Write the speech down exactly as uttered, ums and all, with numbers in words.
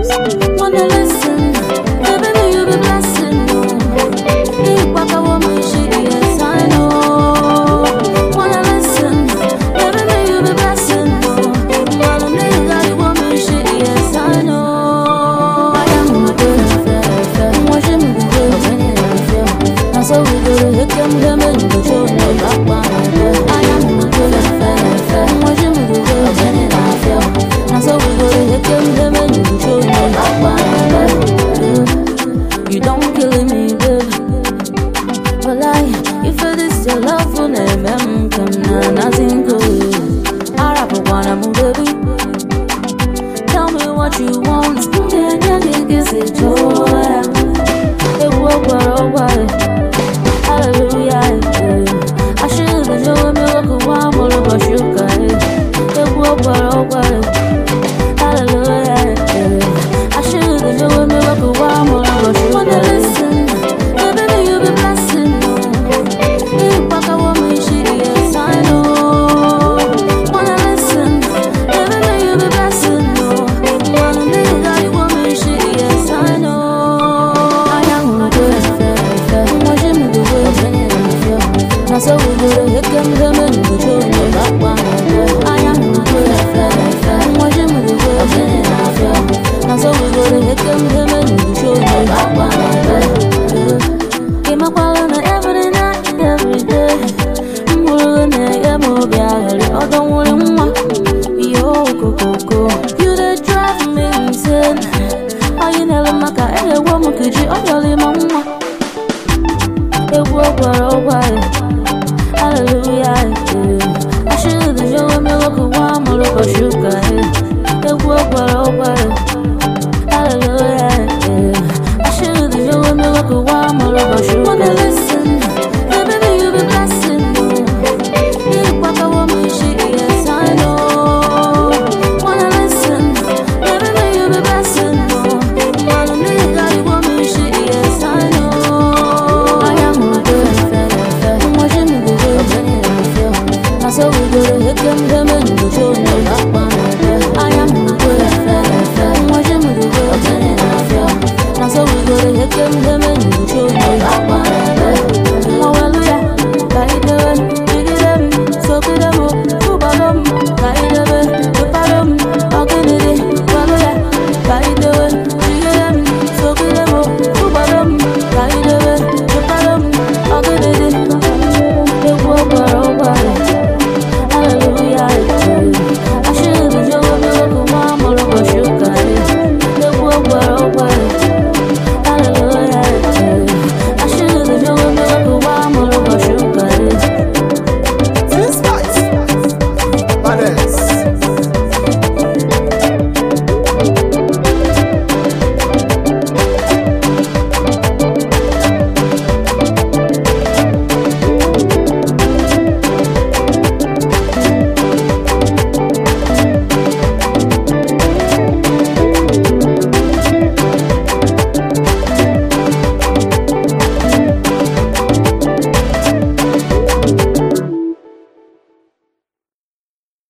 Wanna listen, baby, may you be blessing, no. If I can want me, she, yes, I know. Wanna listen, baby, may you be blessing, no. All of me, God, you want me, she, yes, I know. I am a good affair, I'm watching me go, when it affair. Now so we go to hit them, them, and go show no back one. I am a good affair, I'm watching me go, when it affair. Now so we go to hit them, them, and go show no back one. You don't kill me, baby. But I, you feel this your love for them, I'm coming on, nothing good. I rap a one, I'm a baby. Tell me what you want, yeah, yeah, yeah, guess it's joy. It will go away. Hallelujah. I should have known me look a while more about you guys. It will go away. Hallelujah. I should have known me look a while more about you. Wanna listen, baby, you be blessing, no. If I can want me, she, yes, I know. Wanna listen, baby, you be blessing, no. Wanna be that you want me, she, yes, I know. I am a good affair, I'm watching me the way, when it affair. Now so we go to hit them, them, and go show no back one.